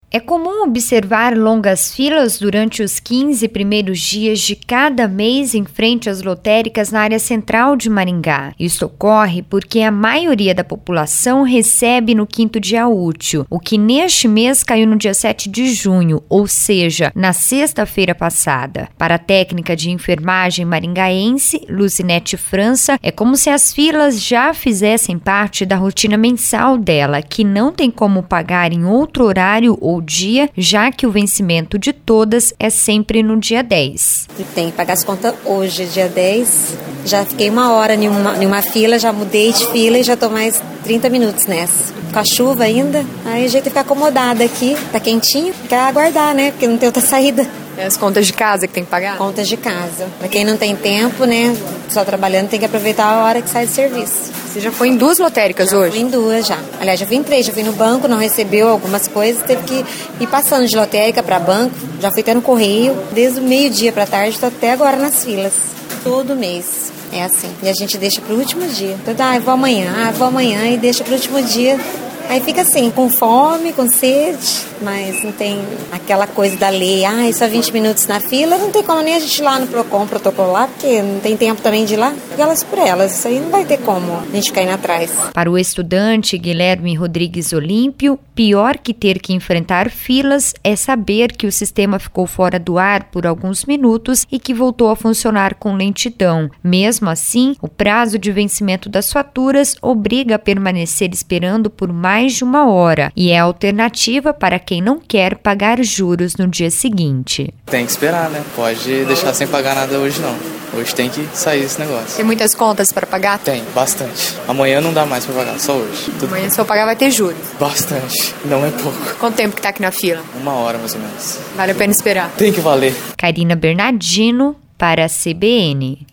É comum observar longas filas durante os 15 primeiros dias de cada mês em frente às lotéricas na área central de Maringá. Isso ocorre porque a maioria da população recebe no 5º dia útil, o que neste mês caiu no dia 7 de junho, ou seja, na sexta-feira passada. Para a técnica de enfermagem maringaense, Lucinete França, é como se as filas já fizessem parte da rotina mensal dela, que não tem como pagar em outro horário ou dia, já que o vencimento de todas é sempre no dia 10. Tem que pagar as contas hoje, dia 10. Já fiquei 1 hora em uma fila, já mudei de fila e já tô mais 30 minutos nessa. Com a chuva ainda, aí a gente tem que ficar acomodada aqui, tá quentinho, quer aguardar, né? Porque não tem outra saída. É as contas de casa que tem que pagar? Contas de casa. Pra quem não tem tempo, né? Só trabalhando, tem que aproveitar a hora que sai do serviço. Você já foi em 2 lotéricas hoje? Fui em 2 já. Aliás, já fui em 3. Já fui no banco, não recebeu algumas coisas, teve que ir passando de lotérica para banco. Já fui até no correio. Desde o meio-dia pra tarde, tô até agora nas filas. Todo mês. É assim. E a gente deixa pro último dia. Então, eu vou amanhã e deixa pro último dia. Aí fica assim, com fome, com sede, mas não tem aquela coisa da lei, só 20 minutos na fila, não tem como nem a gente ir lá no Procon protocolar, porque não tem tempo também de ir lá. Elas por elas, isso aí não vai ter como a gente ficar indo atrás. Para o estudante Guilherme Rodrigues Olímpio, pior que ter que enfrentar filas é saber que o sistema ficou fora do ar por alguns minutos e que voltou a funcionar com lentidão. Mesmo assim, o prazo de vencimento das faturas obriga a permanecer esperando por mais de 1 hora e é a alternativa para quem não quer pagar juros no dia seguinte. Tem que esperar, né? Pode deixar sem pagar nada hoje não. Hoje tem que sair esse negócio. Tem muitas contas para pagar? Tem, bastante. Amanhã não dá mais para pagar, só hoje. Amanhã se eu pagar vai ter juros? Bastante, não é pouco. Quanto tempo que tá aqui na fila? 1 hora mais ou menos. Vale a pena esperar? Tem que valer. Karina Bernardino para a CBN.